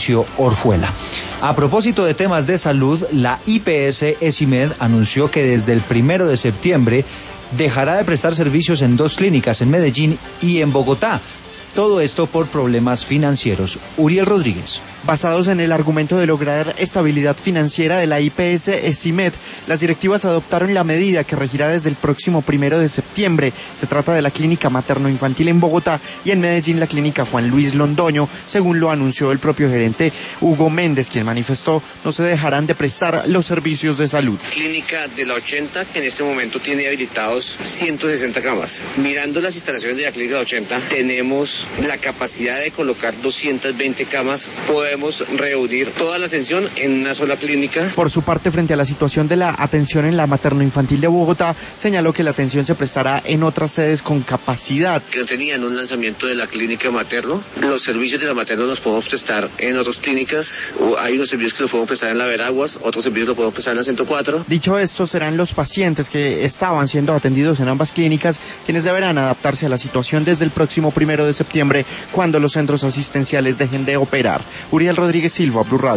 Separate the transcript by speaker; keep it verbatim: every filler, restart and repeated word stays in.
Speaker 1: Orjuela. A propósito de temas de salud, la I P S ESIMED anunció que desde el primero de septiembre dejará de prestar servicios en dos clínicas, en Medellín y en Bogotá. Todo esto por problemas financieros. Uriel Rodríguez.
Speaker 2: Basados en el argumento de lograr estabilidad financiera de la I P S ESIMED, las directivas adoptaron la medida que regirá desde el próximo primero de septiembre. Se trata de la clínica materno-infantil en Bogotá y en Medellín la clínica Juan Luis Londoño, según lo anunció el propio gerente Hugo Méndez, quien manifestó no se dejarán de prestar los servicios de salud.
Speaker 3: Clínica de la ochenta, que en este momento tiene habilitados ciento sesenta camas. Mirando las instalaciones de la clínica de la ochenta, tenemos la capacidad de colocar doscientas veinte camas. Podemos reunir toda la atención en una sola clínica.
Speaker 2: Por su parte, frente a la situación de la atención en la materno-infantil de Bogotá, señaló que la atención se prestará en otras sedes con capacidad.
Speaker 3: Que no tenían un lanzamiento de la clínica materno. Los servicios de la materno los podemos prestar en otras clínicas. Hay unos servicios que los podemos prestar en la Veraguas, otros servicios los podemos prestar en la ciento cuatro.
Speaker 2: Dicho esto, serán los pacientes que estaban siendo atendidos en ambas clínicas quienes deberán adaptarse a la situación desde el próximo primero de septiembre, cuando los centros asistenciales dejen de operar. Uriel Rodríguez Silva, Blue Radio.